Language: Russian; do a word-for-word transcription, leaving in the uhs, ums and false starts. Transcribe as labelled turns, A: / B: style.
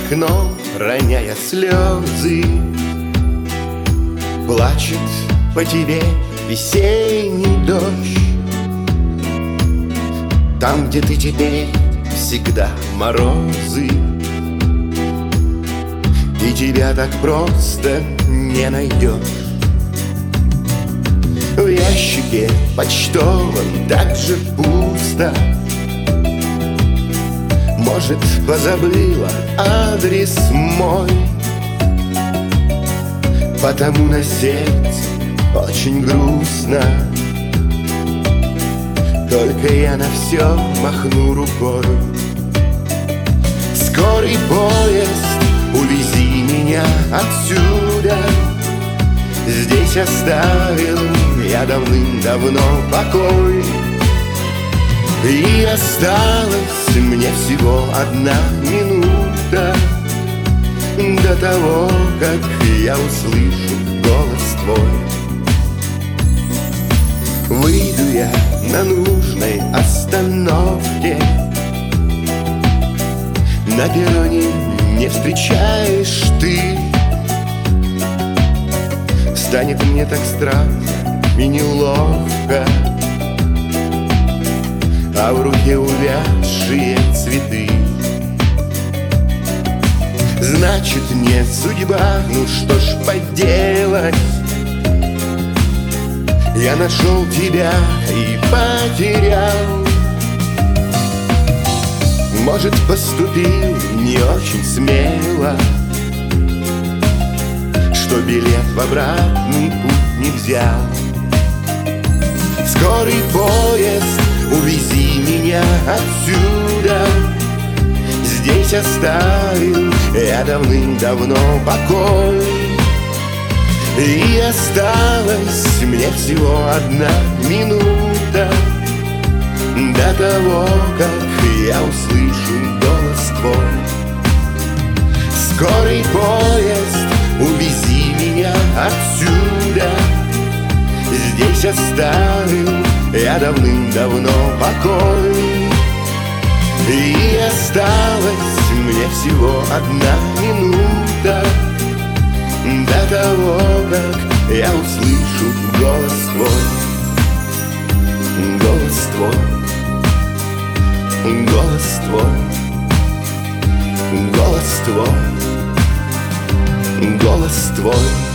A: окном, роняя слезы. Плачет по тебе весенний дождь. Там, где ты теперь, всегда морозы. И тебя так просто не найдешь. В ящике почтовом так же пусто. Может, позабыла адрес мой, потому на сердце очень грустно. Только я на все махну рукой. Скорый поезд, увези меня отсюда. Здесь оставил я давным-давно покой. И осталась мне всего одна минута до того, как я услышу голос твой. Выйду я на нужной остановке. На перроне не встречаешь ты. Станет мне так странно и неловко, а в руке увядшие цветы. Значит, не судьба, ну что ж поделать. Я нашел тебя и потерял. Может, поступил не очень смело, что билет в обратный путь не взял. Скорый поезд, увези меня отсюда. Здесь оставил я давным-давно покой. И осталась мне всего одна минута до того, как я услышу голос твой. Скорый поезд, увези меня отсюда. Здесь оставил я давным-давно покой. И осталась мне всего одна минута до того, как я услышу голос твой. Голос твой, голос твой, голос твой, голос твой.